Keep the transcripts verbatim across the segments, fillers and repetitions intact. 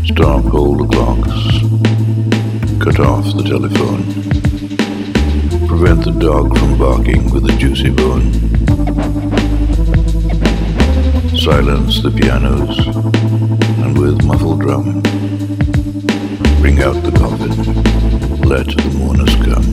Stop all the clocks. Cut off the telephone. Prevent the dog from barking with a juicy bone. Silence the pianos, and with muffled drum, bring out the coffin, let the mourners come.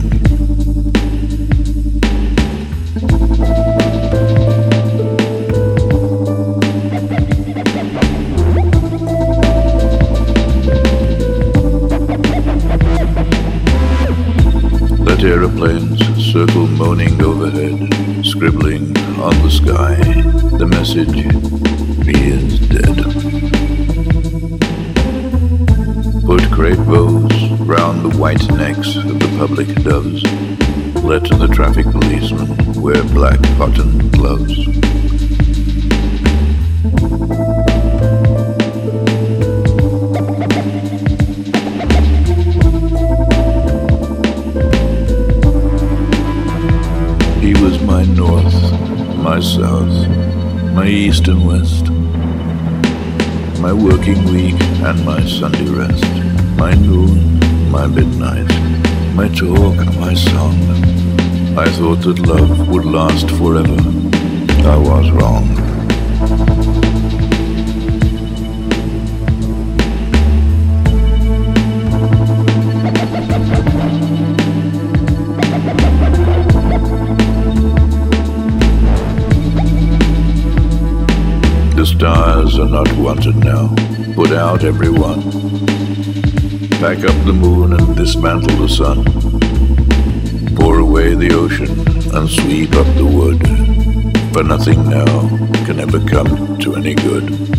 Let aeroplanes circle moaning overhead, scribbling on the sky the message, he is dead. Put great bows round the white necks of the public doves. Let the traffic policemen wear black cotton gloves. He was my north, my south, my east and west, my working week and my Sunday rest, my noon, my midnight, my talk, my song. I thought that love would last forever. I was wrong. The stars are not wanted now. Put out everyone. Pack up the moon and dismantle the sun. Pour away the ocean and sweep up the wood. For nothing now can ever come to any good.